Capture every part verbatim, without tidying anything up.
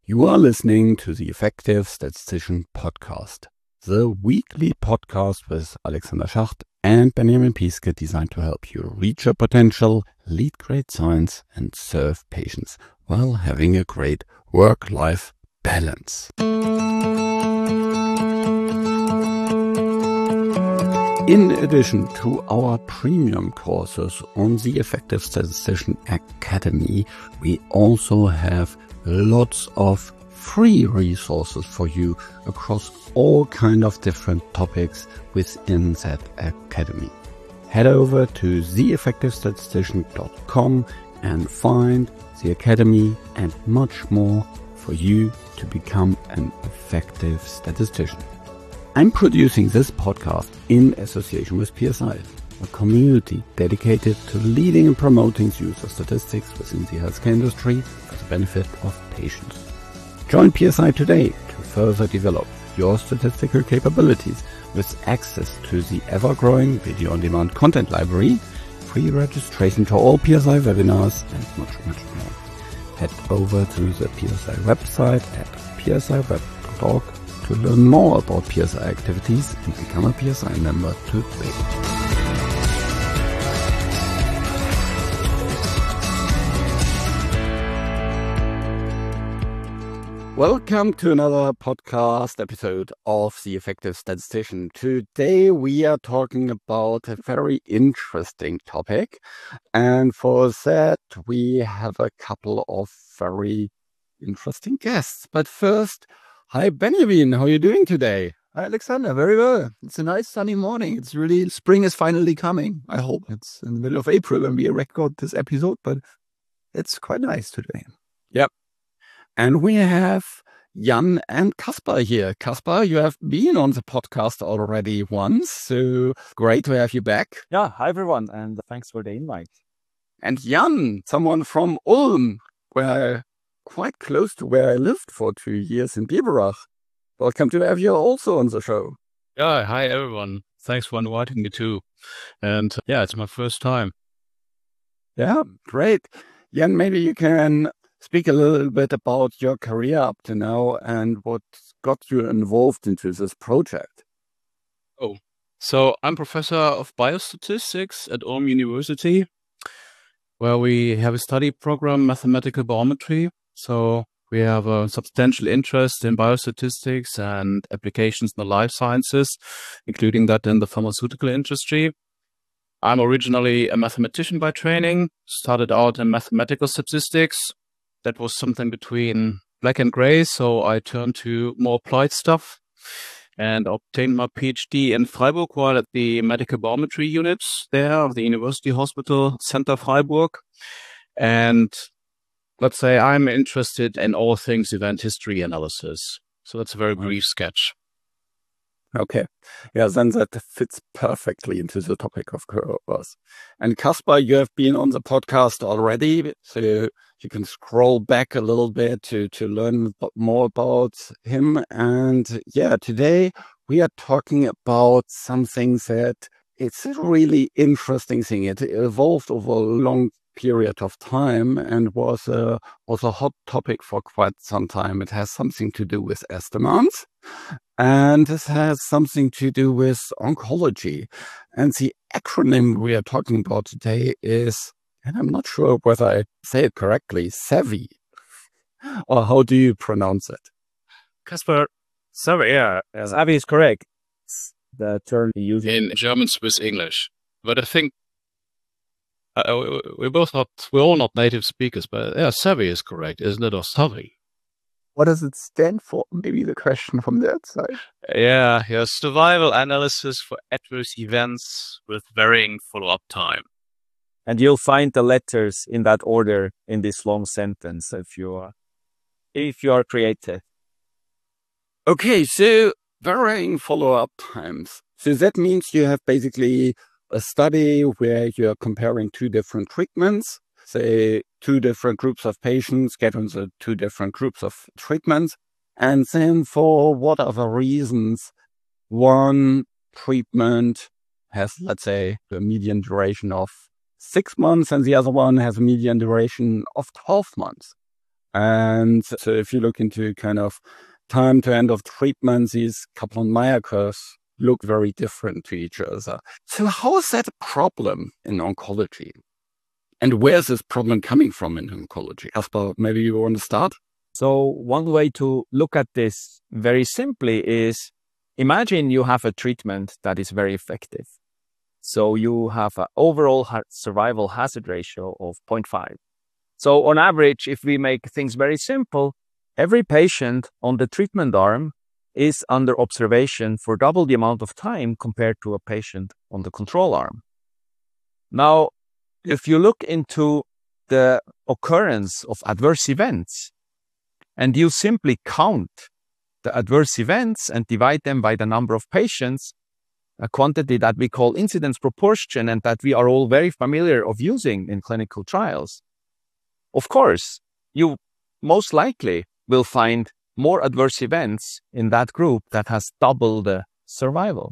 You are listening to the Effective Statistician Podcast, the weekly podcast with Alexander Schacht and Benjamin Piske, designed to help you reach your potential, lead great science, and serve patients while having a great work-life balance. In addition to our premium courses on the Effective Statistician Academy, we also have lots of free resources for you across all kind of different topics within that academy. Head over to the effective statistician dot com and find the academy and much more for you to become an effective statistician. I'm producing this podcast in association with P S I, a community dedicated to leading and promoting the use of statistics within the healthcare industry for the benefit of patients. Join P S I today to further develop your statistical capabilities with access to the ever-growing video-on-demand content library, free registration to all P S I webinars, and much, much more. Head over to the P S I website at p s i web dot org to learn more about P S I activities and become a P S I member today. Welcome to another podcast episode of The Effective Statistician. Today we are talking about a very interesting topic, and for that we have a couple of very interesting guests. But first, hi Benjamin, how are you doing today? Hi Alexander, very well. It's a nice sunny morning. It's really, spring is finally coming. I hope it's in the middle of April when we record this episode, but it's quite nice today. Yep. And we have Jan and Kaspar here. Kaspar, you have been on the podcast already once, so great to have you back. Yeah, hi everyone, and thanks for the invite. And Jan, someone from Ulm, where quite close to where I lived for two years in Biberach. Welcome to have you also on the show. Yeah, hi everyone. Thanks for inviting me too. And yeah, it's my first time. Yeah, great. Jan, maybe you can speak a little bit about your career up to now and what got you involved into this project. Oh, so I'm professor of biostatistics at Ulm University, where we have a study program, mathematical biometry. So we have a substantial interest in biostatistics and applications in the life sciences, including that in the pharmaceutical industry. I'm originally a mathematician by training, started out in mathematical statistics. That was something between black and gray, so I turned to more applied stuff and obtained my PhD in Freiburg while at the medical biometry units there of the University Hospital Center Freiburg. And let's say I'm interested in all things event history analysis. So that's a very brief sketch. Okay. Yeah, then that fits perfectly into the topic of course. And Kaspar, you have been on the podcast already, so you can scroll back a little bit to, to learn more about him. And yeah, today we are talking about something that it's a really interesting thing. It evolved over a long period of time and was a, was a hot topic for quite some time. It has something to do with estimates, and this has something to do with oncology. And the acronym we are talking about today is, and I'm not sure whether I say it correctly, SAVI. Or how do you pronounce it? Kaspar, sorry, yeah, SAVI is correct. It's the term we use in German, Swiss, English. But I think uh, we're both not, we're all not native speakers, but yeah, SAVI is correct, isn't it? Or SAVI? What does it stand for? Maybe the question from that side. Yeah, yeah, survival analysis for adverse events with varying follow-up time. And you'll find the letters in that order in this long sentence if you are, if you are creative. Okay, so varying follow-up times. So that means you have basically a study where you're comparing two different treatments, say two different groups of patients get on the two different groups of treatments, and then for whatever reasons, one treatment has, let's say, a median duration of six months and the other one has a median duration of twelve months. And so if you look into kind of time to end of treatment, these Kaplan-Meier curves look very different to each other. So how is that a problem in oncology? And where is this problem coming from in oncology? Caspar, maybe you want to start? So one way to look at this very simply is, imagine you have a treatment that is very effective. So you have an overall ha- survival hazard ratio of zero point five. So on average, if we make things very simple, every patient on the treatment arm is under observation for double the amount of time compared to a patient on the control arm. Now, if you look into the occurrence of adverse events and you simply count the adverse events and divide them by the number of patients, a quantity that we call incidence proportion and that we are all very familiar of using in clinical trials, of course, you most likely will find more adverse events in that group that has double the survival.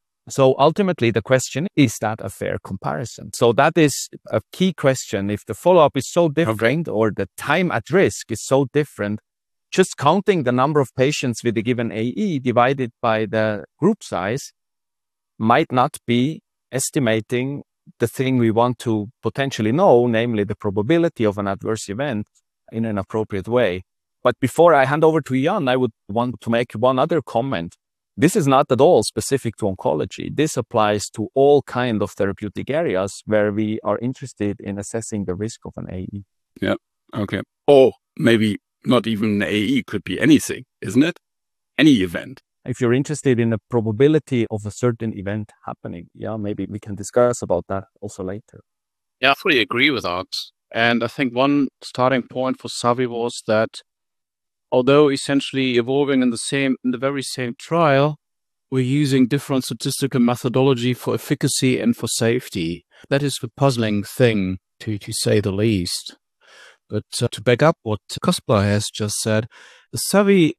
So ultimately, the question, is that a fair comparison? So that is a key question. If the follow-up is so different or the time at risk is so different, just counting the number of patients with a given A E divided by the group size might not be estimating the thing we want to potentially know, namely the probability of an adverse event in an appropriate way. But before I hand over to Jan, I would want to make one other comment. This is not at all specific to oncology. This applies to all kinds of therapeutic areas where we are interested in assessing the risk of an A E. Yeah, okay. Or maybe not even an A E, could be anything, isn't it? Any event. If you're interested in the probability of a certain event happening, yeah, maybe we can discuss about that also later. Yeah, I fully agree with that. And I think one starting point for Savi was that although essentially evolving in the same, in the very same trial, we're using different statistical methodology for efficacy and for safety. That is the puzzling thing, to, to say the least. But uh, to back up what Caspar has just said, the Savi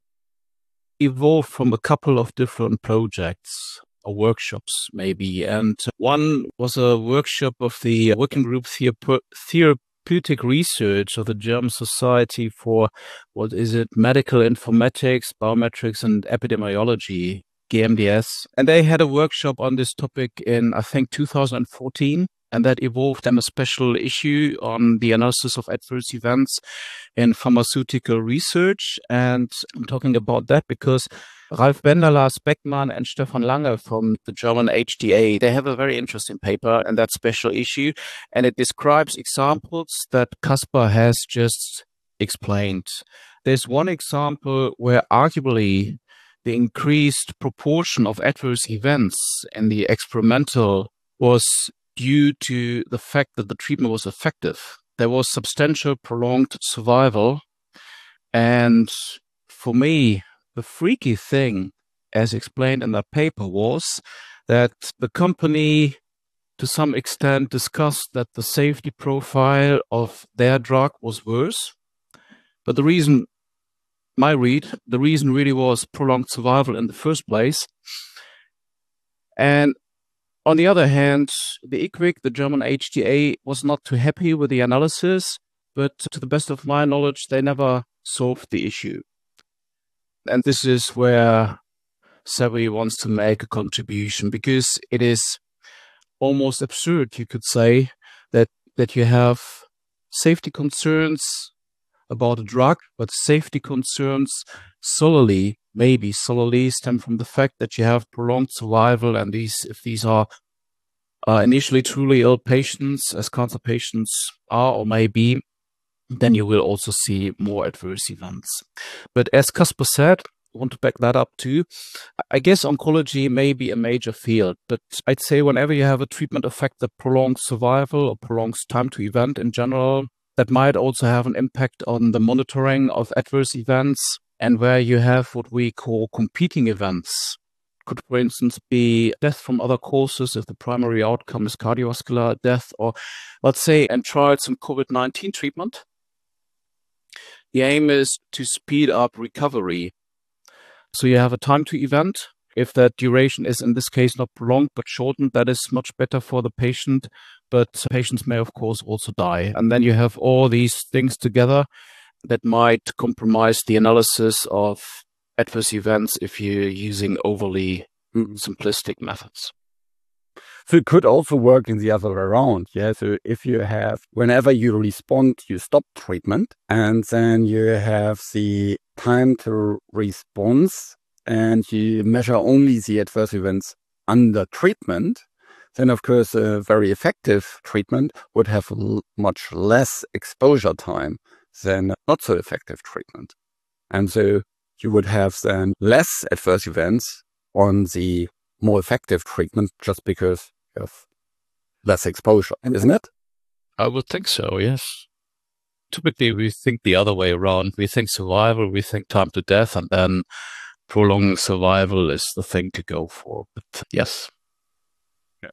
evolved from a couple of different projects or workshops, maybe. And one was a workshop of the Working Group Therape- Therapeutic Research of the German Society for, what is it, Medical Informatics, Biometrics and Epidemiology, G M D S. And they had a workshop on this topic in, I think, two thousand fourteen. And that evolved in a special issue on the analysis of adverse events in pharmaceutical research. And I'm talking about that because Ralf Bender, Lars Beckmann, and Stefan Lange from the German H D A, they have a very interesting paper in that special issue. And it describes examples that Caspar has just explained. There's one example where arguably the increased proportion of adverse events in the experimental was due to the fact that the treatment was effective. There was substantial prolonged survival. And for me, the freaky thing, as explained in that paper, was that the company, to some extent, discussed that the safety profile of their drug was worse. But the reason, my read, the reason really was prolonged survival in the first place. And on the other hand, the I C W I C, the German H D A, was not too happy with the analysis, but to the best of my knowledge, they never solved the issue. And this is where Savi wants to make a contribution, because it is almost absurd, you could say, that, that you have safety concerns about a drug, but safety concerns solely, maybe solely stem from the fact that you have prolonged survival, and these, if these are uh, initially truly ill patients, as cancer patients are or may be, then you will also see more adverse events. But as Caspar said, I want to back that up too. I guess oncology may be a major field, but I'd say whenever you have a treatment effect that prolongs survival or prolongs time to event in general, that might also have an impact on the monitoring of adverse events, and where you have what we call competing events. Could, for instance, be death from other causes if the primary outcome is cardiovascular death, or let's say, and tried some COVID nineteen treatment. The aim is to speed up recovery. So you have a time to event. If that duration is in this case not prolonged but shortened, that is much better for the patient. But patients may, of course, also die. And then you have all these things together that might compromise the analysis of adverse events if you're using overly mm. simplistic methods. So it could also work in the other way around. Yeah. So if you have, whenever you respond, you stop treatment, and then you have the time to response and you measure only the adverse events under treatment, then of course a very effective treatment would have l- much less exposure time than not so effective treatment. And so you would have then less adverse events on the more effective treatment just because of less exposure, isn't it? I would think so, yes. Typically, we think the other way around. We think survival, we think time to death, and then prolonging survival is the thing to go for. But yes. Yeah.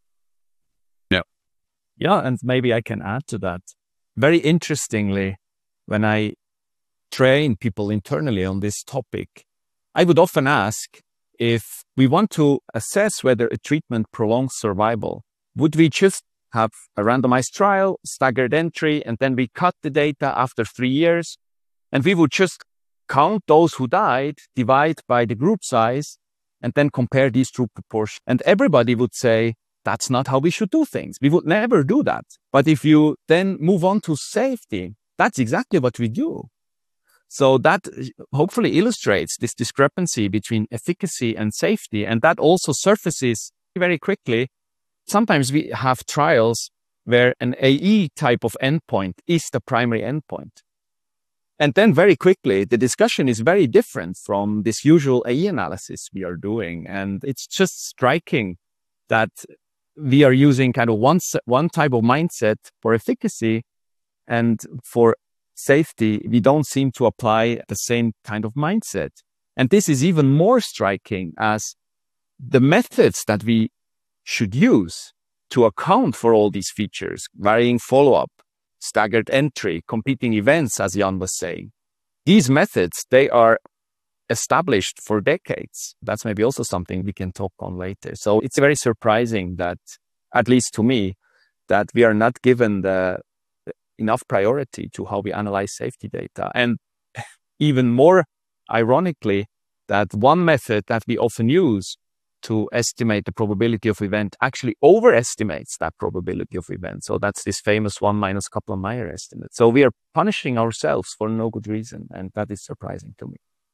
Yeah. Yeah, and maybe I can add to that. Very interestingly, when I train people internally on this topic, I would often ask, if we want to assess whether a treatment prolongs survival, would we just have a randomized trial, staggered entry, and then we cut the data after three years, and we would just count those who died, divide by the group size, and then compare these two proportions? And everybody would say, that's not how we should do things. We would never do that. But if you then move on to safety, that's exactly what we do. So that hopefully illustrates this discrepancy between efficacy and safety. And that also surfaces very quickly. Sometimes we have trials where an A E type of endpoint is the primary endpoint. And then very quickly, the discussion is very different from this usual A E analysis we are doing. And it's just striking that we are using kind of one, one type of mindset for efficacy, and for safety, we don't seem to apply the same kind of mindset. And this is even more striking as the methods that we should use to account for all these features, varying follow-up, staggered entry, competing events, as Jan was saying. These methods, they are established for decades. That's maybe also something we can talk on later. So it's very surprising that, at least to me, that we are not given the enough priority to how we analyze safety data. And even more ironically, that one method that we often use to estimate the probability of event actually overestimates that probability of event. So that's this famous one minus Kaplan-Meier estimate. So we are punishing ourselves for no good reason. And that is surprising to me.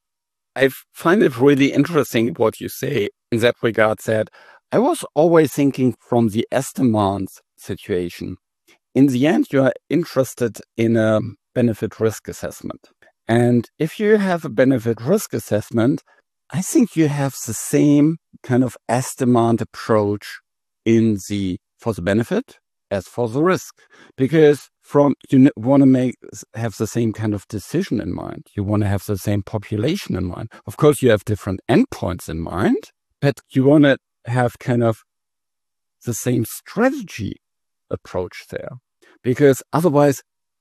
I find it really interesting what you say in that regard, that I was always thinking from the estimand situation. In the end, you are interested in a benefit risk assessment. And if you have a benefit risk assessment, I think you have the same kind of estimand approach in the for the benefit as for the risk, because from you want to make have the same kind of decision in mind. You want to have the same population in mind. Of course, you have different endpoints in mind, but you want to have kind of the same strategy approach there, because otherwise,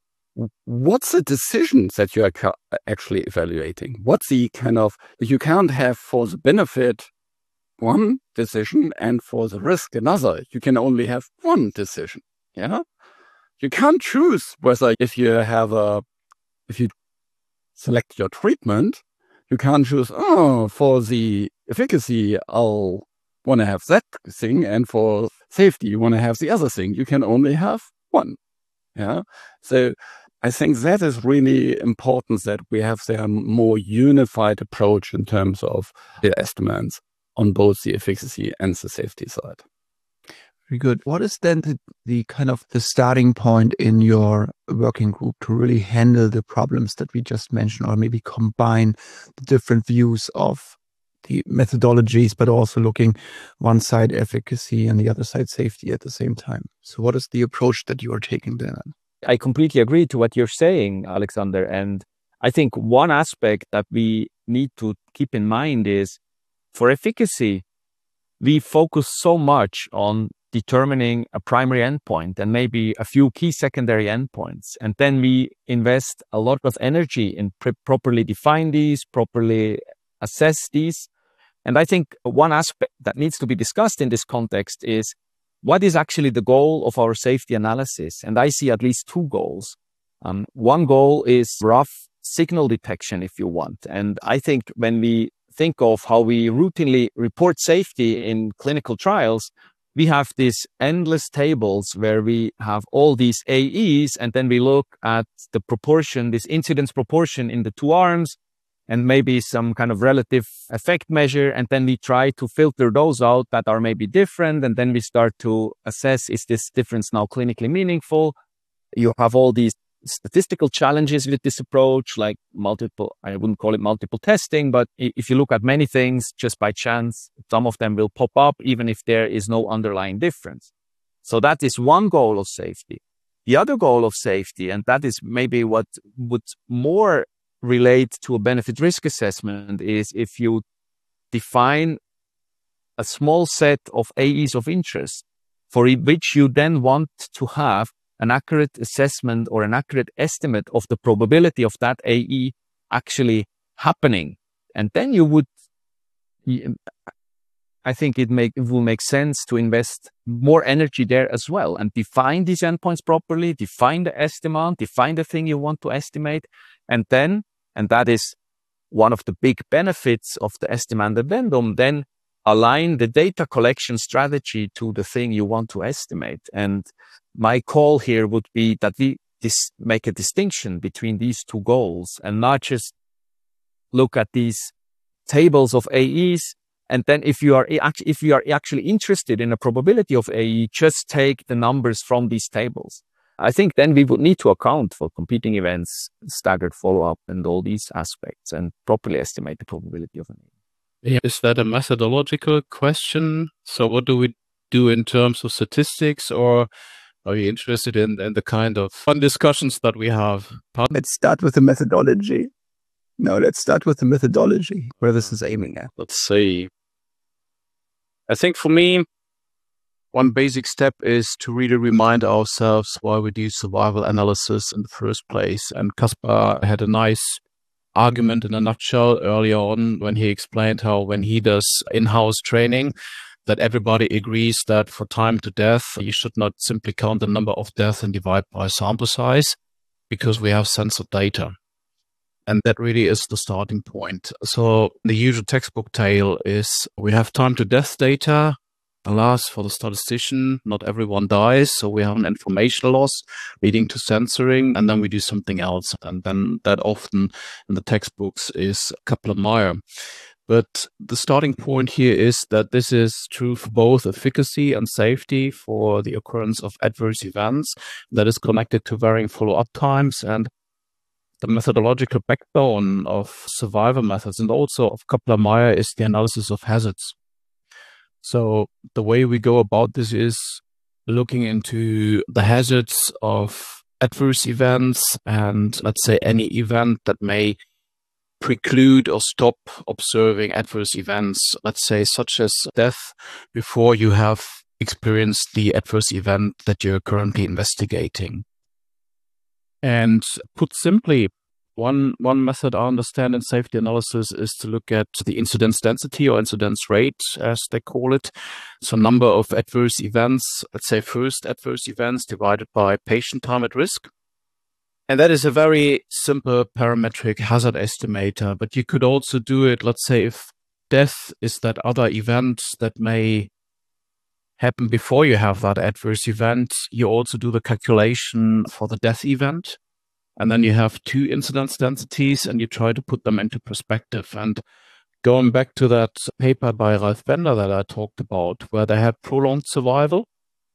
what's the decision that you are ca- actually evaluating? What's the kind of, you can't have for the benefit one decision and for the risk another. You can only have one decision. Yeah. You can't choose whether if you have a, if you select your treatment, you can't choose, oh, for the efficacy, I'll want to have that thing. And for safety, you want to have the other thing. You can only have one. Yeah. So I think that is really important, that we have a more unified approach in terms of the estimates on both the efficacy and the safety side. Very good. What is then the, the kind of the starting point in your working group to really handle the problems that we just mentioned, or maybe combine the different views of the methodologies, but also looking one side efficacy and the other side safety at the same time? So what is the approach that you are taking then? I completely agree to what you're saying, Alexander. And I think one aspect that we need to keep in mind is, for efficacy, we focus so much on determining a primary endpoint and maybe a few key secondary endpoints. And then we invest a lot of energy in pre- properly define these, properly assess these. And I think one aspect that needs to be discussed in this context is, what is actually the goal of our safety analysis? And I see at least two goals. Um, one goal is rough signal detection, if you want. And I think when we think of how we routinely report safety in clinical trials, we have these endless tables where we have all these A Es, and then we look at the proportion, this incidence proportion in the two arms, and maybe some kind of relative effect measure. And then we try to filter those out that are maybe different. And then we start to assess, is this difference now clinically meaningful? You have all these statistical challenges with this approach, like multiple, I wouldn't call it multiple testing, but if you look at many things just by chance, some of them will pop up even if there is no underlying difference. So that is one goal of safety. The other goal of safety, and that is maybe what would more relate to a benefit risk assessment, is if you define a small set of A Es of interest for which you then want to have an accurate assessment or an accurate estimate of the probability of that A E actually happening. And then you would, I think it, make, it will make sense to invest more energy there as well and define these endpoints properly, define the estimate, define the thing you want to estimate. And then, and that is one of the big benefits of the estimand addendum, then align the data collection strategy to the thing you want to estimate. And my call here would be that we dis- make a distinction between these two goals and not just look at these tables of A Es. And then if you are if you are actually interested in a probability of A E, just take the numbers from these tables. I think then we would need to account for competing events, staggered follow-up, and all these aspects, and properly estimate the probability of an A E. Yeah. Is that a methodological question? So what do we do in terms of statistics, or are you interested in, in the kind of fun discussions that we have? Pardon? Let's start with the methodology. No, let's start with the methodology, where this is aiming at. Let's see. I think for me, one basic step is to really remind ourselves why we do survival analysis in the first place. And Kaspar had a nice argument in a nutshell earlier on when he explained how when he does in-house training, that everybody agrees that for time to death, you should not simply count the number of deaths and divide by sample size, because we have censored data. And that really is the starting point. So the usual textbook tale is we have time to death data. Alas, for the statistician, not everyone dies. So we have an information loss leading to censoring, and then we do something else. And then that often in the textbooks is Kaplan-Meier. But the starting point here is that this is true for both efficacy and safety for the occurrence of adverse events that is connected to varying follow-up times. And the methodological backbone of survival methods and also of Kaplan-Meier is the analysis of hazards. So the way we go about this is looking into the hazards of adverse events and, let's say, any event that may preclude or stop observing adverse events, let's say, such as death, before you have experienced the adverse event that you're currently investigating. And put simply, One one method I understand in safety analysis is to look at the incidence density or incidence rate, as they call it. So number of adverse events, let's say first adverse events divided by patient time at risk. And that is a very simple parametric hazard estimator. But you could also do it, let's say, if death is that other event that may happen before you have that adverse event, you also do the calculation for the death event. And then you have two incidence densities and you try to put them into perspective. And going back to that paper by Ralph Bender that I talked about, where they had prolonged survival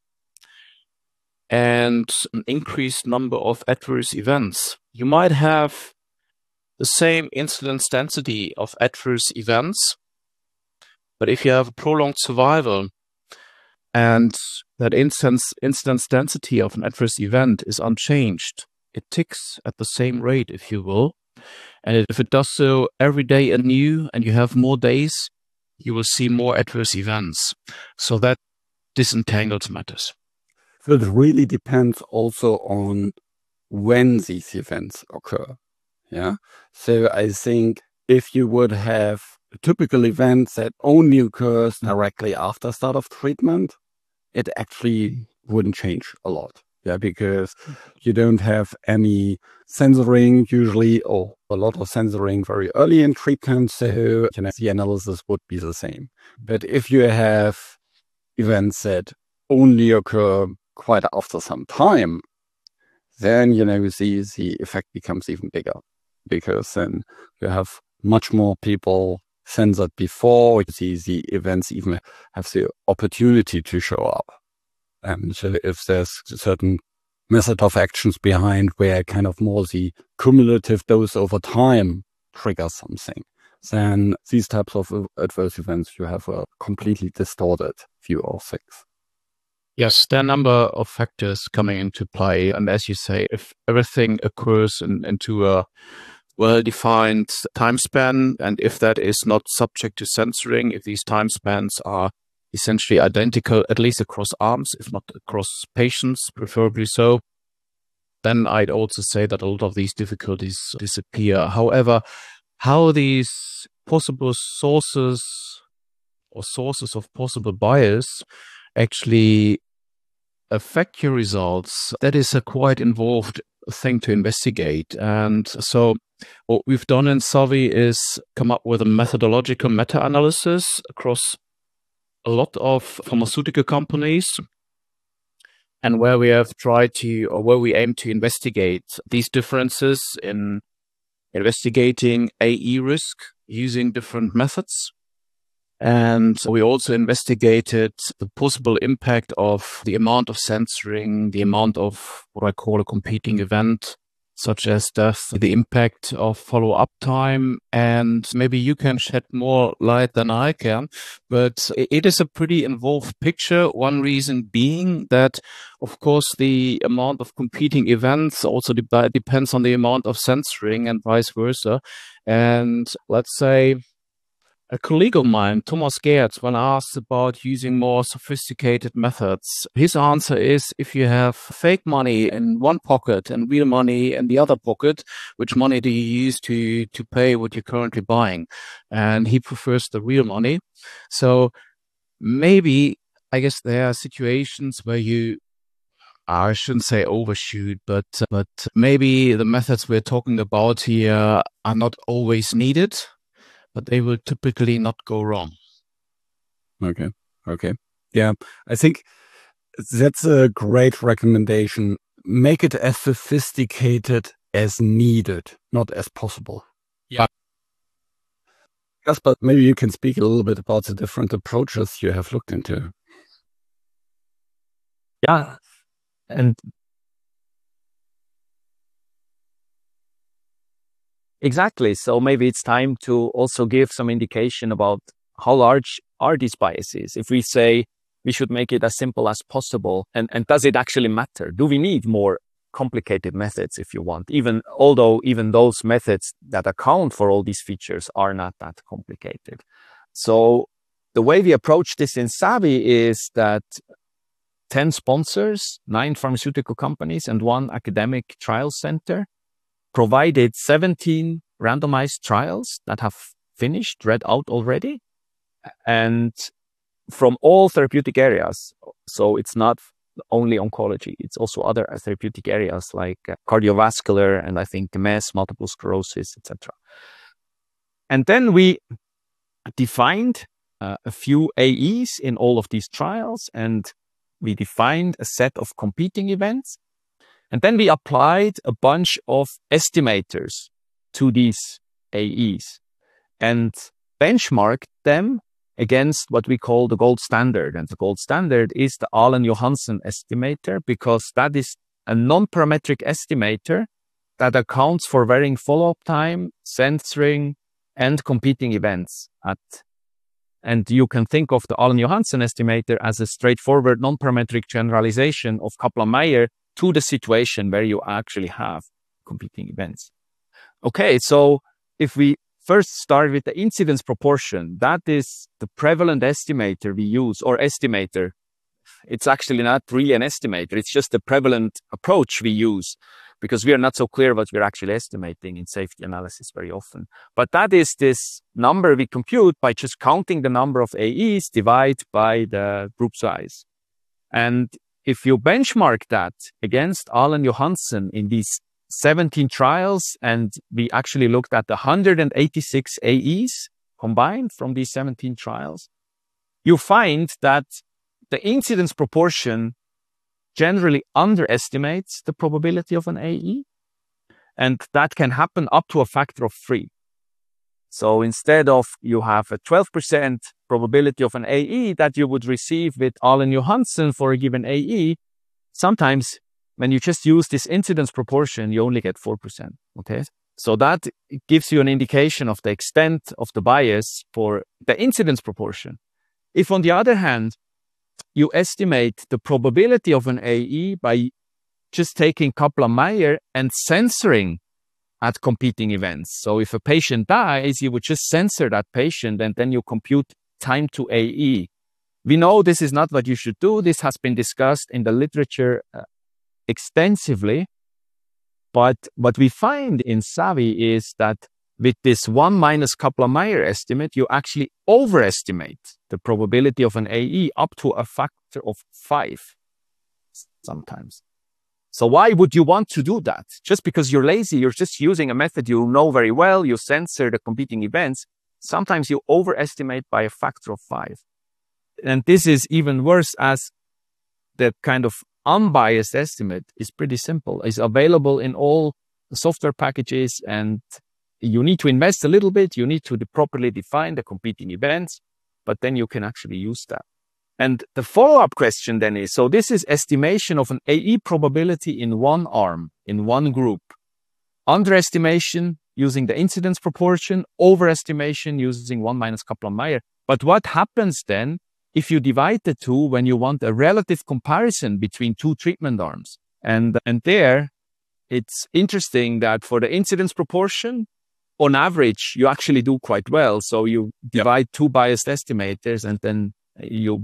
and an increased number of adverse events, you might have the same incidence density of adverse events. But if you have a prolonged survival and that instance, incidence density of an adverse event is unchanged, it ticks at the same rate, if you will. And if it does so every day anew and you have more days, you will see more adverse events. So that disentangles matters. So it really depends also on when these events occur. Yeah. So I think if you would have a typical event that only occurs directly after start of treatment, it actually wouldn't change a lot. Yeah, because you don't have any censoring usually, or a lot of censoring very early in treatment. So, you know, the analysis would be the same. But if you have events that only occur quite after some time, then, you know, the, the effect becomes even bigger, because then you have much more people censored before the, the events even have the opportunity to show up. And so if there's a certain method of actions behind where kind of more the cumulative dose over time triggers something, then these types of adverse events, you have a completely distorted view of things. Yes, there are a number of factors coming into play. And as you say, if everything occurs in, into a well-defined time span, and if that is not subject to censoring, if these time spans are essentially identical, at least across arms, if not across patients, preferably so, then I'd also say that a lot of these difficulties disappear. However, how these possible sources or sources of possible bias actually affect your results, that is a quite involved thing to investigate. And so what we've done in Savi is come up with a methodological meta-analysis across a lot of pharmaceutical companies, and where we have tried to, or where we aim to investigate these differences in investigating A E risk using different methods. And we also investigated the possible impact of the amount of censoring, the amount of what I call a competing event, such as death, the impact of follow-up time. And maybe you can shed more light than I can, but it is a pretty involved picture. One reason being that, of course, the amount of competing events also de- depends on the amount of censoring and vice versa. And let's say, a colleague of mine, Thomas Gertz, when asked about using more sophisticated methods, his answer is, if you have fake money in one pocket and real money in the other pocket, which money do you use to, to pay what you're currently buying? And he prefers the real money. So maybe, I guess there are situations where you, I shouldn't say overshoot, but but maybe the methods we're talking about here are not always needed, but they will typically not go wrong. Okay. Okay. Yeah. I think that's a great recommendation. Make it as sophisticated as needed, not as possible. Yeah. Jasper, maybe you can speak a little bit about the different approaches you have looked into. Yeah. And exactly. So maybe it's time to also give some indication about how large are these biases. If we say we should make it as simple as possible, and, and does it actually matter? Do we need more complicated methods, if you want, even although even those methods that account for all these features are not that complicated? So the way we approach this in Savi is that ten sponsors, nine pharmaceutical companies, and one academic trial center provided seventeen randomized trials that have finished, read out already, and from all therapeutic areas. So it's not only oncology, it's also other therapeutic areas like uh, cardiovascular, and I think M S, multiple sclerosis, et cetera. And then we defined uh, a few A Es in all of these trials, and we defined a set of competing events. And then we applied a bunch of estimators to these A Es and benchmarked them against what we call the gold standard. And the gold standard is the Allen-Johansen estimator, because that is a non-parametric estimator that accounts for varying follow-up time, censoring, and competing events. At, and you can think of the Allen-Johansen estimator as a straightforward non-parametric generalization of Kaplan-Meier to the situation where you actually have competing events. Okay, so if we first start with the incidence proportion, that is the prevalent estimator we use, or estimator. It's actually not really an estimator, it's just the prevalent approach we use, because we are not so clear what we're actually estimating in safety analysis very often. But that is this number we compute by just counting the number of A Es divided by the group size. And if you benchmark that against Alan Johansen in these seventeen trials, and we actually looked at the one hundred eighty-six A Es combined from these seventeen trials, you find that the incidence proportion generally underestimates the probability of an A E, and that can happen up to a factor of three. So instead of you have a twelve percent probability of an A E that you would receive with Alan Johansen for a given A E, sometimes when you just use this incidence proportion, you only get four percent, okay? So that gives you an indication of the extent of the bias for the incidence proportion. If, on the other hand, you estimate the probability of an A E by just taking Kaplan-Meier and censoring at competing events. So if a patient dies, you would just censor that patient and then you compute time to A E. We know this is not what you should do. This has been discussed in the literature uh, extensively. But what we find in SAVI is that with this one minus Kaplan-Meier estimate, you actually overestimate the probability of an A E up to a factor of five sometimes. So why would you want to do that? Just because you're lazy, you're just using a method you know very well, you censor the competing events. Sometimes you overestimate by a factor of five. And this is even worse, as the kind of unbiased estimate is pretty simple. It's available in all software packages, and you need to invest a little bit. You need to properly define the competing events, but then you can actually use that. And the follow-up question then is, so this is estimation of an A E probability in one arm, in one group. Underestimation using the incidence proportion, overestimation using one minus Kaplan-Meier. But what happens then if you divide the two when you want a relative comparison between two treatment arms? And, and there, it's interesting that for the incidence proportion, on average, you actually do quite well. So you divide yep. two biased estimators, and then you,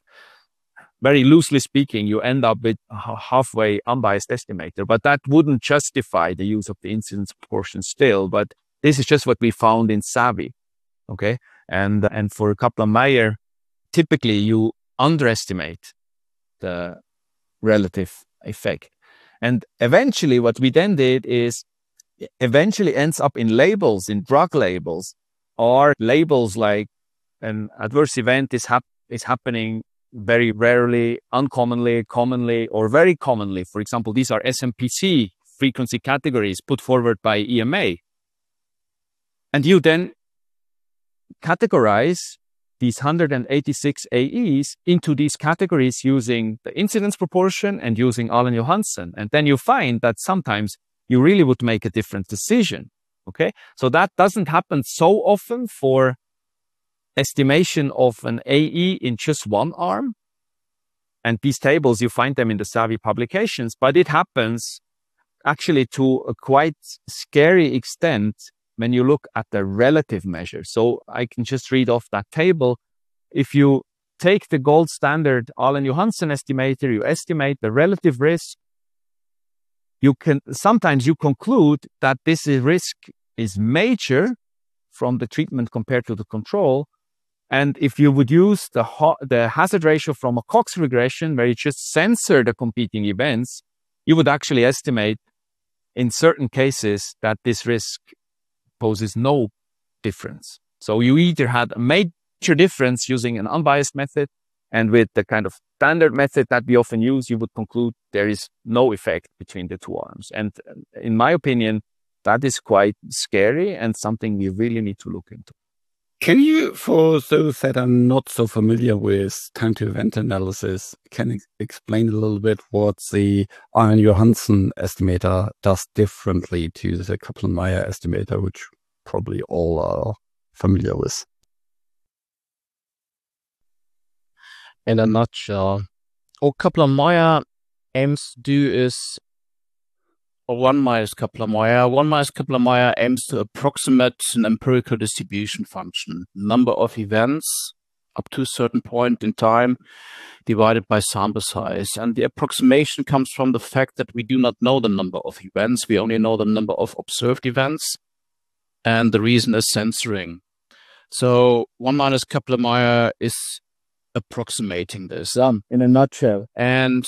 very loosely speaking, you end up with a halfway unbiased estimator. But that wouldn't justify the use of the incidence proportion still. But this is just what we found in SAVI, okay? And, and for Kaplan-Meier, typically you underestimate the relative effect. And eventually what we then did is eventually ends up in labels, in drug labels, or labels like an adverse event is, hap- is happening very rarely, uncommonly, commonly, or very commonly. For example, these are S M P C frequency categories put forward by E M A. And you then categorize these one hundred eighty-six A Es into these categories using the incidence proportion and using Alan Johansen. And then you find that sometimes you really would make a different decision, okay? So that doesn't happen so often for estimation of an A E in just one arm. And these tables, you find them in the SAVI publications, but it happens actually to a quite scary extent when you look at the relative measure. So I can just read off that table. If you take the gold standard Alan Johansen estimator, you estimate the relative risk. You can sometimes you conclude that this risk is major from the treatment compared to the control. And if you would use the, ha- the hazard ratio from a Cox regression, where you just censor the competing events, you would actually estimate in certain cases that this risk poses no difference. So you either had a major difference using an unbiased method, and with the kind of standard method that we often use, you would conclude there is no effect between the two arms. And in my opinion, that is quite scary and something we really need to look into. Can you, for those that are not so familiar with time-to-event analysis, can you explain a little bit what the Alan Johansen estimator does differently to the Kaplan-Meier estimator, which probably all are familiar with? In a nutshell, what Kaplan-Meier aims to do is, or one minus Kaplan-Meier, one minus Kaplan-Meier aims to approximate an empirical distribution function, number of events up to a certain point in time divided by sample size. And the approximation comes from the fact that we do not know the number of events. We only know the number of observed events. And the reason is censoring. So one minus Kaplan-Meier is approximating this. Done in a nutshell. And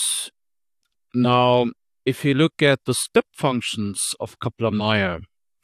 now, if you look at the step functions of Kaplan-Meier,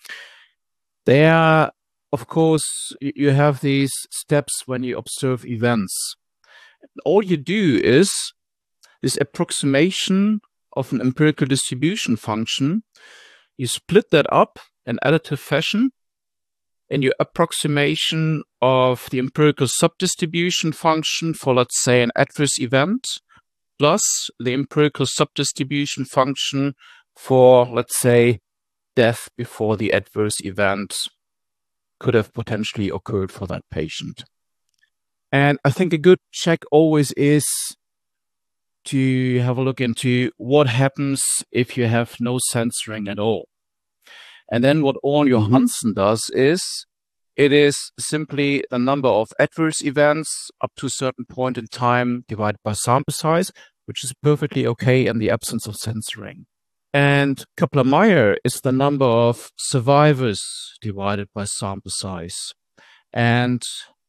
there, of course, you have these steps when you observe events. All you do is this approximation of an empirical distribution function. You split that up in additive fashion in your approximation of the empirical subdistribution function for, let's say, an adverse event, plus the empirical subdistribution function for, let's say, death before the adverse event could have potentially occurred for that patient. And I think a good check always is to have a look into what happens if you have no censoring at all. And then what Orn Johansen does is, it is simply the number of adverse events up to a certain point in time divided by sample size, which is perfectly okay in the absence of censoring. And Kaplan-Meier is the number of survivors divided by sample size. And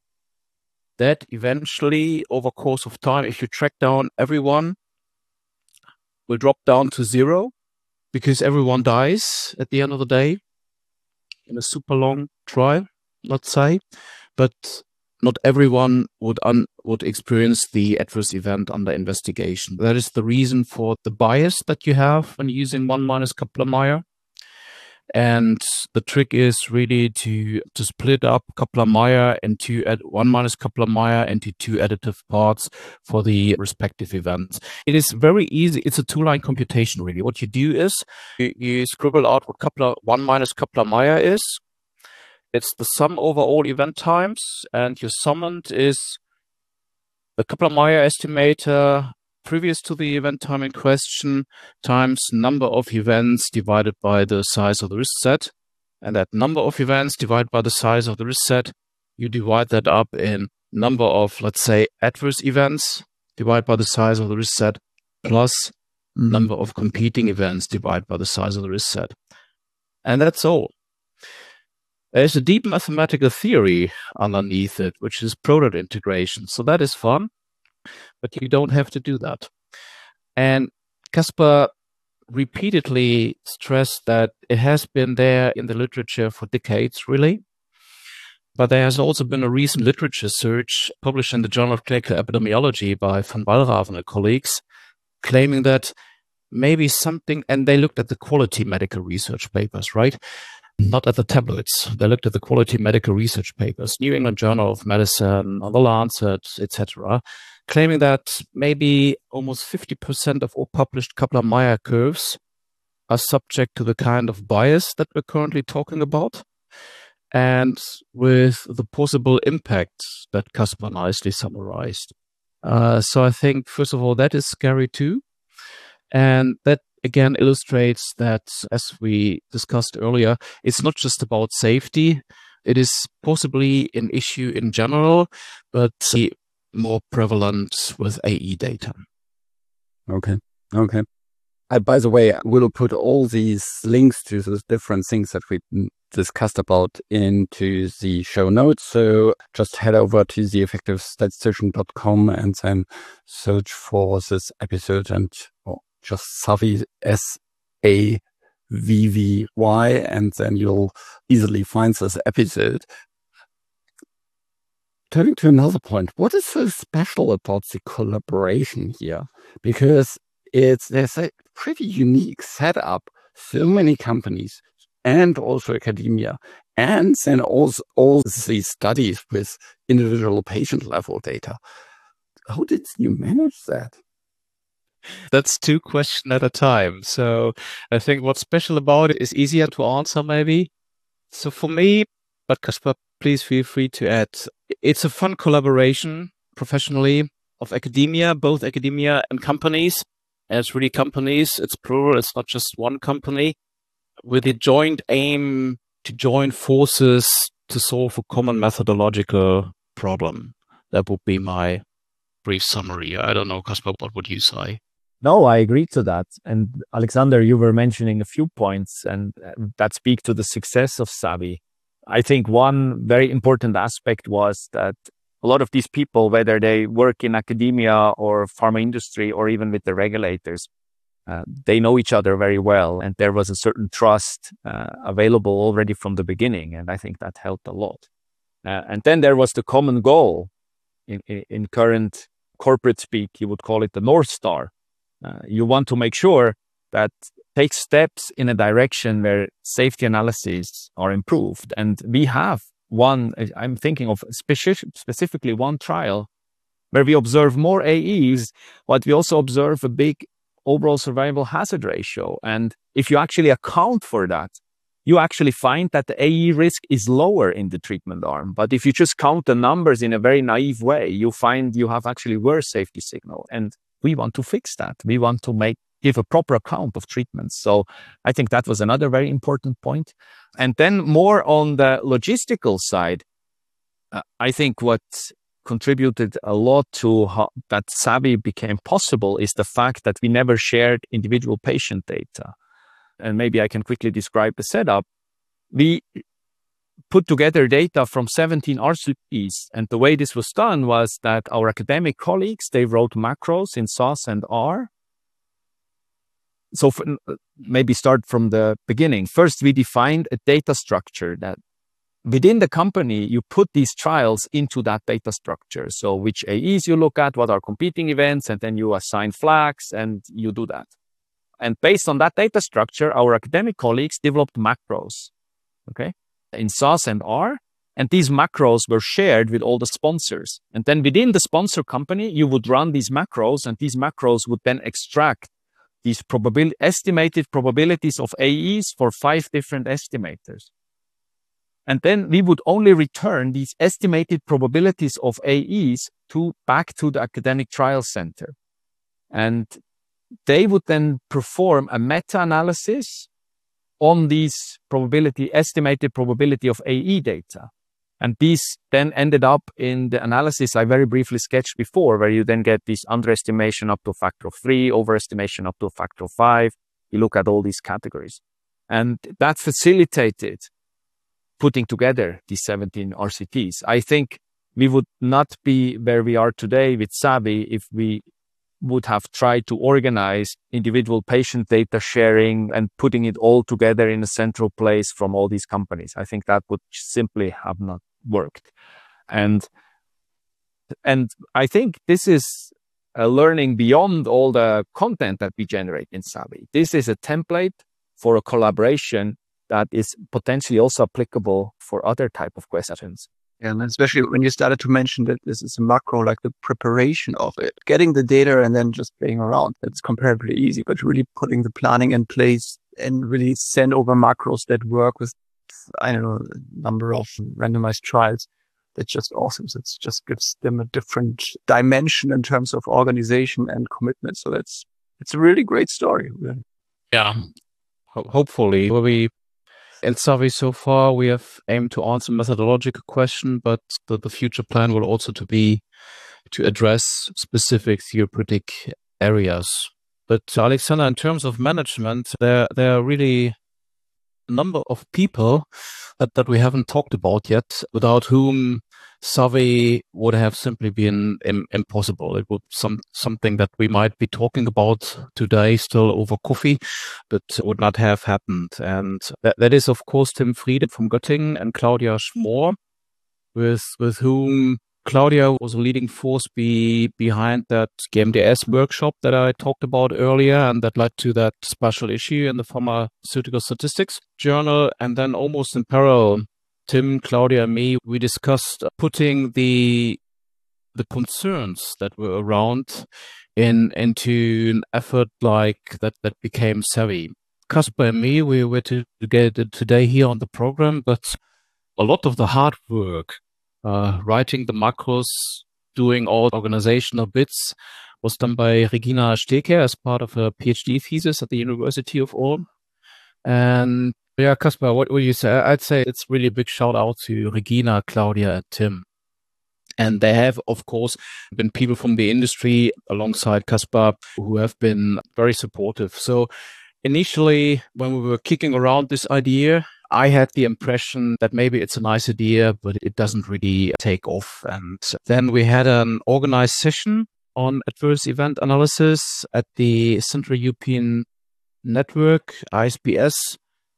that eventually, over course of time, if you track down everyone, will drop down to zero, because everyone dies at the end of the day in a super long trial, let's say. But not everyone would un would experience the adverse event under investigation. That is the reason for the bias that you have when using one minus Kaplan-Meier. And the trick is really to to split up Kaplan-Meier into one minus Kaplan-Meier into two additive parts for the respective events. It is very easy. It's a two-line computation, really. What you do is you, you scribble out what Kaplan, one minus Kaplan-Meier is. It's the sum over all event times, and your summand is the Kaplan-Meier estimator previous to the event time in question times number of events divided by the size of the risk set. And that number of events divided by the size of the risk set, you divide that up in number of, let's say, adverse events divided by the size of the risk set plus mm. number of competing events divided by the size of the risk set. And that's all. There's a deep mathematical theory underneath it, which is product integration. So that is fun. But you don't have to do that. And Caspar repeatedly stressed that it has been there in the literature for decades, really. But there has also been a recent literature search published in the Journal of Clinical Epidemiology by Van Walraven and colleagues, claiming that maybe something, and they looked at the quality medical research papers, right? Not at the tabloids. They looked at the quality medical research papers, New England Journal of Medicine, The Lancet, et cetera, claiming that maybe almost fifty percent of all published Kaplan-Meier curves are subject to the kind of bias that we're currently talking about, and with the possible impact that Caspar nicely summarized. Uh, so I think, first of all, that is scary too. And that again illustrates that, as we discussed earlier, it's not just about safety. It is possibly an issue in general, but more prevalent with A E data. Okay. Okay. Uh, by the way, we'll put all these links to the different things that we discussed about into the show notes. So just head over to the effective statistician dot com and then search for this episode and oh, just Savvy, S A V V Y, and then you'll easily find this episode. Turning to another point, what is so special about the collaboration here? Because it's there's a pretty unique setup, so many companies and also academia, and then also all these studies with individual patient level data. How did you manage that? That's two questions at a time. So I think what's special about it is easier to answer maybe. So for me, but Caspar, please feel free to add. It's a fun collaboration professionally of academia, both academia and companies. And it's really companies, it's plural, it's not just one company, with a joint aim to join forces to solve a common methodological problem. That would be my brief summary. I don't know, Caspar, what would you say? No, I agree to that. And Alexander, you were mentioning a few points and that speak to the success of Savvy. I think one very important aspect was that a lot of these people, whether they work in academia or pharma industry or even with the regulators, uh, they know each other very well. And there was a certain trust uh, available already from the beginning. And I think that helped a lot. Uh, and then there was the common goal in, in, in current corporate speak, you would call it the North Star. Uh, you want to make sure that take steps in a direction where safety analyses are improved. And we have one, I'm thinking of specific, specifically one trial where we observe more A Es, but we also observe a big overall survival hazard ratio. And if you actually account for that, you actually find that the A E risk is lower in the treatment arm. But if you just count the numbers in a very naive way, you find you have actually worse safety signal. And we want to fix that. We want to make give a proper account of treatments. So I think that was another very important point. And then more on the logistical side, uh, I think what contributed a lot to how that Savvy became possible is the fact that we never shared individual patient data. And maybe I can quickly describe the setup. We put together data from seventeen R C Ps. And the way this was done was that our academic colleagues, they wrote macros in S A S and R. So for, maybe start from the beginning. First, we defined a data structure that within the company, you put these trials into that data structure. So which A Es you look at, what are competing events, and then you assign flags and you do that. And based on that data structure, our academic colleagues developed macros, okay, in S A S and R. And these macros were shared with all the sponsors. And then within the sponsor company, you would run these macros, and these macros would then extract these probabil- estimated probabilities of A Es for five different estimators. And then we would only return these estimated probabilities of A Es to back to the academic trial center. And they would then perform a meta-analysis on these probability, estimated probability of A E data. And these then ended up in the analysis I very briefly sketched before, where you then get this underestimation up to a factor of three, overestimation up to a factor of five. You look at all these categories. And that facilitated putting together these seventeen R C Ts. I think we would not be where we are today with Savvy if we would have tried to organize individual patient data sharing and putting it all together in a central place from all these companies. I think that would simply have not worked. And, and I think this is a learning beyond all the content that we generate in Savvy. This is a template for a collaboration that is potentially also applicable for other type of questions. And especially when you started to mention that this is a macro, like the preparation of it, getting the data and then just playing around. That's comparatively easy, but really putting the planning in place and really send over macros that work with, I don't know, a number of randomized trials. That's just awesome. So it just gives them a different dimension in terms of organization and commitment. So that's, it's a really great story. Really. Yeah. Ho- hopefully we In Savvy so far, we have aimed to answer methodological question, but the, the future plan will also to be to address specific therapeutic areas. But Alexander, in terms of management, there there are really a number of people that, that we haven't talked about yet, without whom Savvy would have simply been im- impossible. It would some something that we might be talking about today still over coffee, but would not have happened. And that, that is, of course, Tim Friede from Göttingen and Claudia Schmor, with with whom Claudia was a leading force be, behind that G M D S workshop that I talked about earlier, and that led to that special issue in the Pharmaceutical Statistics Journal. And then almost in parallel, Tim, Claudia, and me, we discussed putting the the concerns that were around in into an effort like that that became Savvy. Kasper and me, we were together today here on the program, but a lot of the hard work, uh, writing the macros, doing all organizational bits, was done by Regina Steker as part of her PhD thesis at the University of Ulm. And yeah, Kasper, what would you say? I'd say it's really a big shout out to Regina, Claudia, and Tim. And they have, of course, been people from the industry alongside Kasper who have been very supportive. So initially, when we were kicking around this idea, I had the impression that maybe it's a nice idea, but it doesn't really take off. And then we had an organized session on adverse event analysis at the Central European Network, I S B S,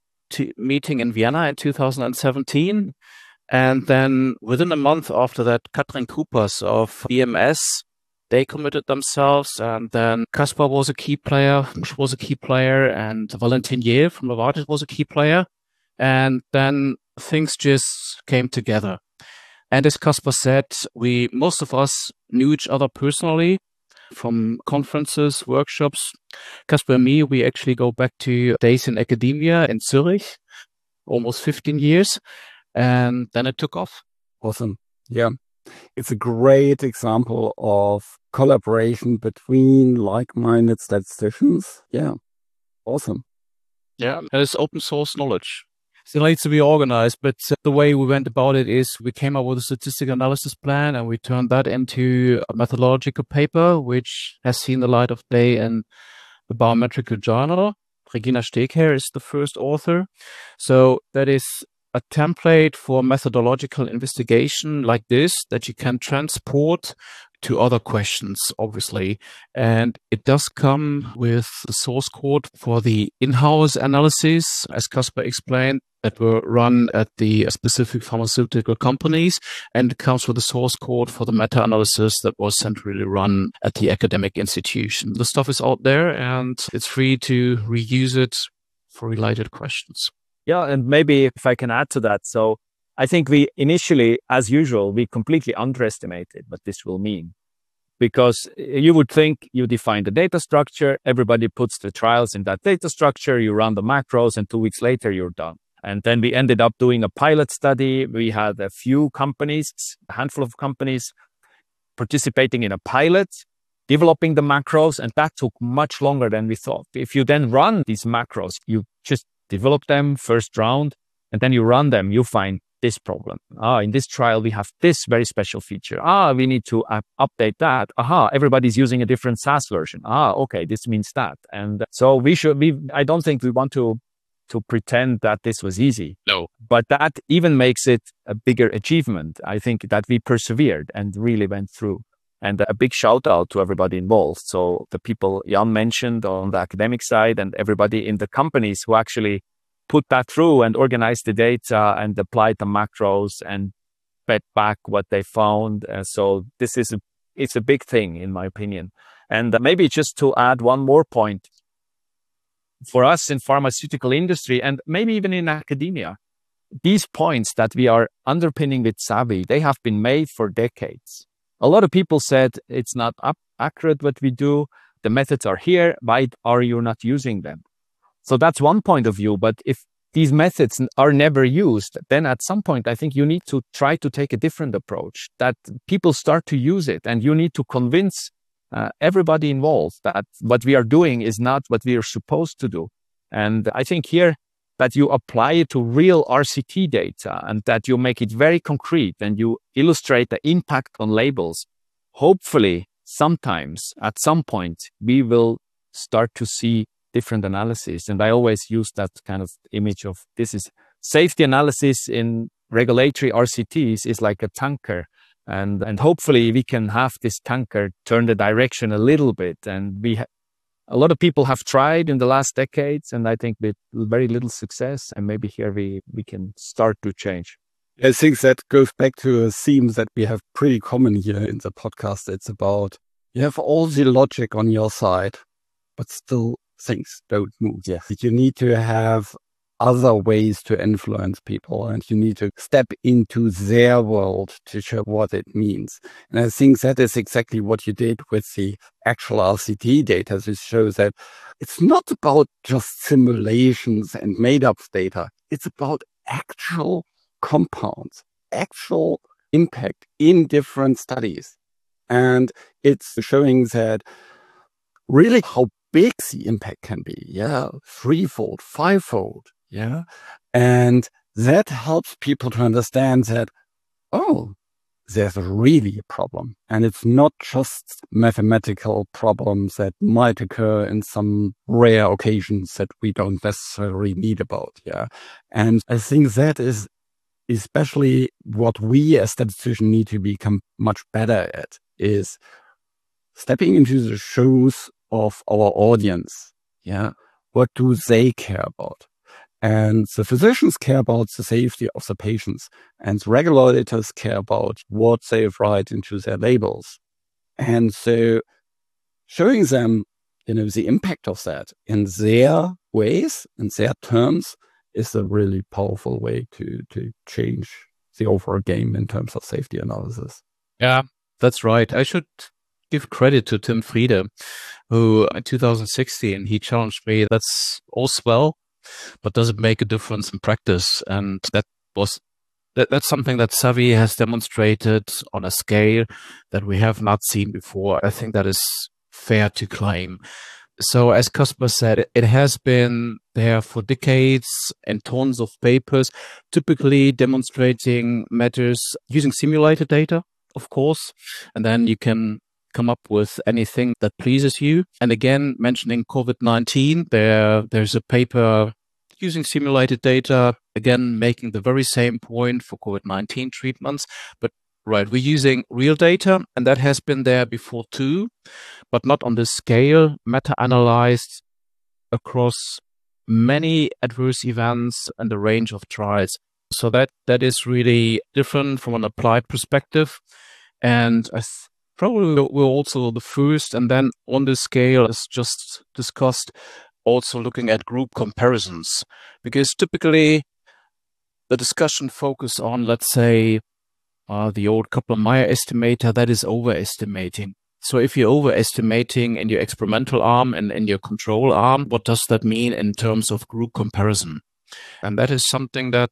t- meeting in Vienna in two thousand seventeen. And then within a month after that, Katrin Coopers of B M S, they committed themselves. And then Caspar was a key player, Bush was a key player, and Valentin Yer from Novartis was a key player. And then things just came together. And as Caspar said, we, most of us knew each other personally from conferences, workshops. Caspar and me, we actually go back to days in academia in Zurich, almost fifteen years. And then it took off. Awesome. Yeah. It's a great example of collaboration between like-minded statisticians. Yeah. Awesome. Yeah. And it's open source knowledge. Still needs to be organized, but the way we went about it is we came up with a statistical analysis plan and we turned that into a methodological paper, which has seen the light of day in the Biometrical Journal. Regina Stegherr is the first author. So that is a template for methodological investigation like this that you can transport to other questions, obviously. And it does come with the source code for the in-house analysis, as Caspar explained, that were run at the specific pharmaceutical companies. And it comes with the source code for the meta-analysis that was centrally run at the academic institution. The stuff is out there and it's free to reuse it for related questions. Yeah, and maybe if I can add to that. So I think we initially, as usual, we completely underestimated what this will mean. Because you would think you define the data structure, everybody puts the trials in that data structure, you run the macros, and two weeks later you're done. And then we ended up doing a pilot study. We had a few companies, a handful of companies participating in a pilot, developing the macros, and that took much longer than we thought. If you then run these macros, you just develop them first round, and then you run them, you find this problem. Ah, in this trial, we have this very special feature. Ah, we need to uh, update that. Aha, everybody's using a different SaaS version. Ah, okay, this means that. And so we should be, I don't think we want to to pretend that this was easy. No. But that even makes it a bigger achievement. I think that we persevered and really went through. And a big shout out to everybody involved. So the people Jan mentioned on the academic side and everybody in the companies who actually put that through and organized the data and applied the macros and fed back what they found. Uh, so this is a, it's a big thing in my opinion. And uh, maybe just to add one more point, for us in pharmaceutical industry and maybe even in academia, these points that we are underpinning with Savi, they have been made for decades. A lot of people said it's not up accurate what we do. The methods are here. Why are you not using them? So that's one point of view. But if these methods are never used, then at some point, I think you need to try to take a different approach, that people start to use it. And you need to convince uh, everybody involved that what we are doing is not what we are supposed to do. And I think here that you apply it to real R C T data and that you make it very concrete and you illustrate the impact on labels. Hopefully, sometimes at some point, we will start to see different analysis. And I always use that kind of image of this is safety analysis in regulatory R C Ts is like a tanker. And, and hopefully we can have this tanker turn the direction a little bit. And we ha- a lot of people have tried in the last decades, and I think with very little success. And maybe here we, we can start to change. I think that goes back to a theme that we have pretty common here in the podcast. It's about you have all the logic on your side, but still things don't move. Yes. You need to have other ways to influence people and you need to step into their world to show what it means. And I think that is exactly what you did with the actual R C T data. This shows that it's not about just simulations and made-up data. It's about actual compounds, actual impact in different studies. And it's showing that really how big the impact can be. Yeah, threefold, fivefold. Yeah. And that helps people to understand that, oh, there's really a problem. And it's not just mathematical problems that might occur in some rare occasions that we don't necessarily need about. Yeah. And I think that is especially what we as statisticians need to become much better at, is stepping into the shoes of our audience. Yeah. What do they care about? And the physicians care about the safety of the patients, and the regulators care about what they write into their labels. And so showing them, you know, the impact of that in their ways, in their terms, is a really powerful way to, to change the overall game in terms of safety analysis. Yeah, that's right. I should give credit to Tim Friede, who in two thousand sixteen, he challenged me, that's all swell, but does it make a difference in practice? And that was that, that's something that Xavi has demonstrated on a scale that we have not seen before. I think that is fair to claim. So as Caspar said, it, it has been there for decades and tons of papers, typically demonstrating matters using simulated data, of course, and then you can come up with anything that pleases you. And again, mentioning COVID nineteen, there there's a paper using simulated data, again, making the very same point for COVID nineteen treatments. But right, we're using real data, and that has been there before too, but not on this scale, meta-analyzed across many adverse events and a range of trials. So that that is really different from an applied perspective. And I th- probably we're also the first, and then on this scale, as just discussed, also looking at group comparisons, because typically the discussion focus on, let's say, uh, the old Kaplan-Meier estimator, that is overestimating. So if you're overestimating in your experimental arm and in your control arm, what does that mean in terms of group comparison? And that is something that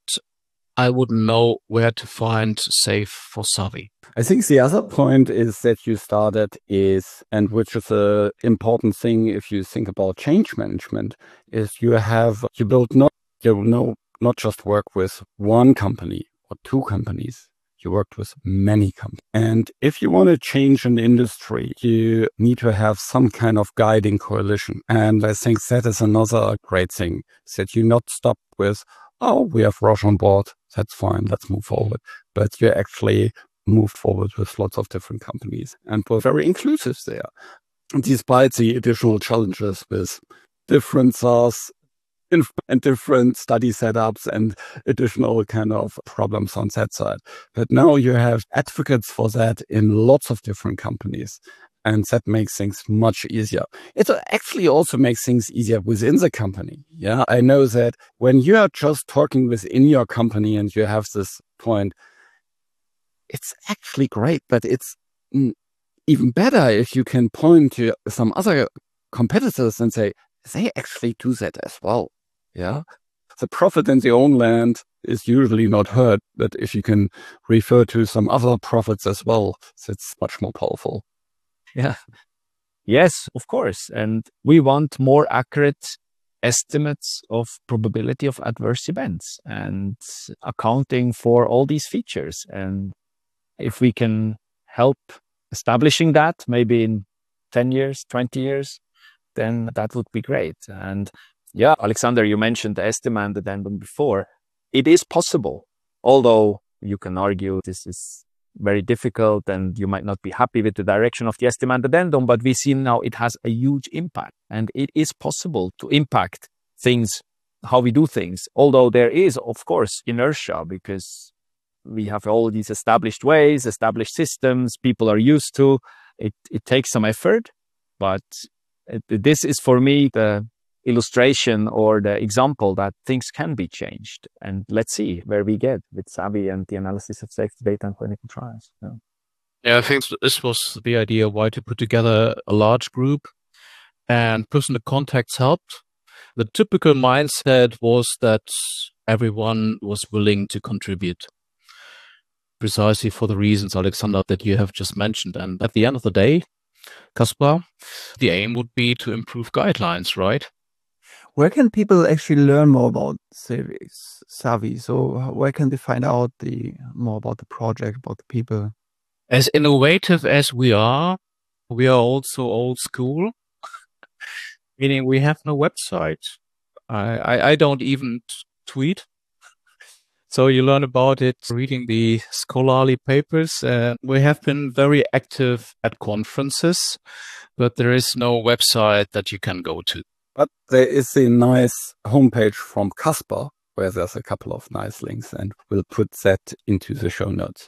I wouldn't know where to find safe for Xavi. I think the other point is that you started is, and which is an important thing if you think about change management, is you have, you build not, you know, not just work with one company or two companies. You worked with many companies. And if you want to change an industry, you need to have some kind of guiding coalition. And I think that is another great thing, that you not stop with, oh, we have Roche on board. That's fine. Let's move forward. But you actually moved forward with lots of different companies and were very inclusive there, despite the additional challenges with different SaaS and different study setups and additional kind of problems on that side. But now you have advocates for that in lots of different companies. And that makes things much easier. It actually also makes things easier within the company. Yeah, I know that when you are just talking within your company and you have this point, it's actually great, but it's even better if you can point to some other competitors and say, they actually do that as well. Yeah, the prophet in their own land is usually not heard, but if you can refer to some other prophets as well, it's much more powerful. Yeah. Yes, of course. And we want more accurate estimates of probability of adverse events and accounting for all these features. And if we can help establishing that, maybe in ten years, twenty years, then that would be great. And yeah, Alexander, you mentioned the estimand addendum before. It is possible, although you can argue this is very difficult and you might not be happy with the direction of the estimand addendum, but we see now it has a huge impact, and it is possible to impact things, how we do things, although there is, of course, inertia, because we have all these established ways, established systems, people are used to. It, it takes some effort, but it, this is for me the illustration or the example that things can be changed. And let's see where we get with Xavi and the analysis of safety data and clinical trials. Yeah. Yeah, I think this was the idea why to put together a large group, and personal contacts helped. The typical mindset was that everyone was willing to contribute, precisely for the reasons, Alexander, that you have just mentioned. And at the end of the day, Caspar, the aim would be to improve guidelines, right? Where can people actually learn more about Xavi? So where can they find out the more about the project, about the people? As innovative as we are, we are also old school, meaning we have no website. I, I, I don't even t- tweet. So you learn about it reading the scholarly papers. Uh, we have been very active at conferences, but there is no website that you can go to. But there is a nice homepage from Casper where there's a couple of nice links, and we'll put that into the show notes.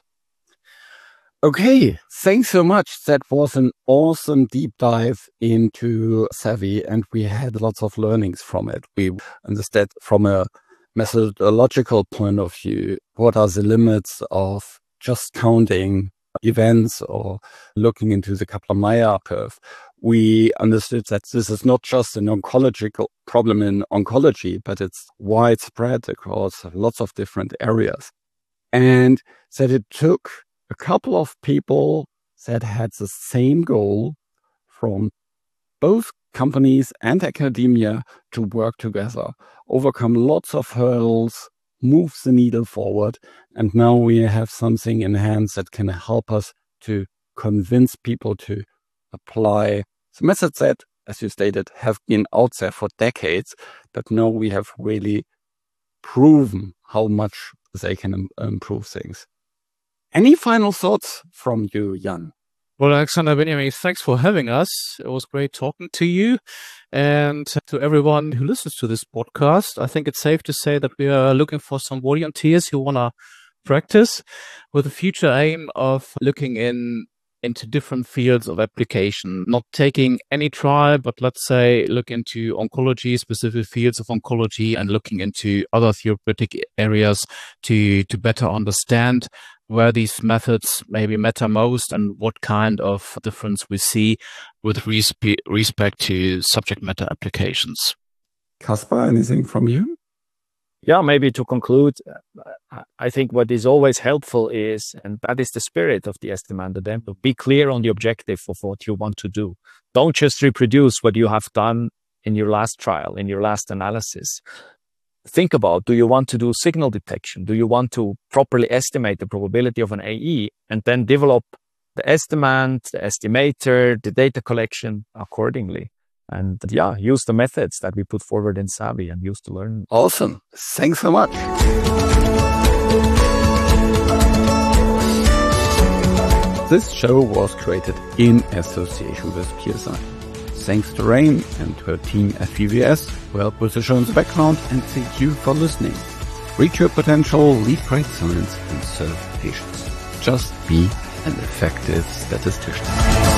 Okay, thanks so much. That was an awesome deep dive into Savvy, and we had lots of learnings from it. We understood from a methodological point of view, what are the limits of just counting events or looking into the Kaplan-Meier curve. We understood that this is not just an oncological problem in oncology, but it's widespread across lots of different areas. And that it took a couple of people that had the same goal from both companies and academia to work together, overcome lots of hurdles, move the needle forward. And now we have something in hands that can help us to convince people to apply the methods that, as you stated, have been out there for decades, but now we have really proven how much they can im- improve things. Any final thoughts from you, Jan? Well, Alexander Benjamin, thanks for having us. It was great talking to you. And to everyone who listens to this podcast, I think it's safe to say that we are looking for some volunteers who want to practice with a future aim of looking in into different fields of application, not taking any trial, but let's say look into oncology, specific fields of oncology, and looking into other therapeutic areas to, to better understand where these methods maybe matter most and what kind of difference we see with respe- respect to subject matter applications. Casper, anything from you? Yeah, maybe to conclude, I think what is always helpful is, and that is the spirit of the Estimando Demo, be clear on the objective of what you want to do. Don't just reproduce what you have done in your last trial, in your last analysis. Think about, do you want to do signal detection? Do you want to properly estimate the probability of an A E and then develop the estimand, the estimator, the data collection accordingly? And yeah, use the methods that we put forward in Savvy and use to learn. Awesome. Thanks so much. This show was created in association with P S I. Thanks to Rain and her team at V V S who helped with the show's background, and thank you for listening. Reach your potential, lead great science, and serve patients. Just be an effective statistician.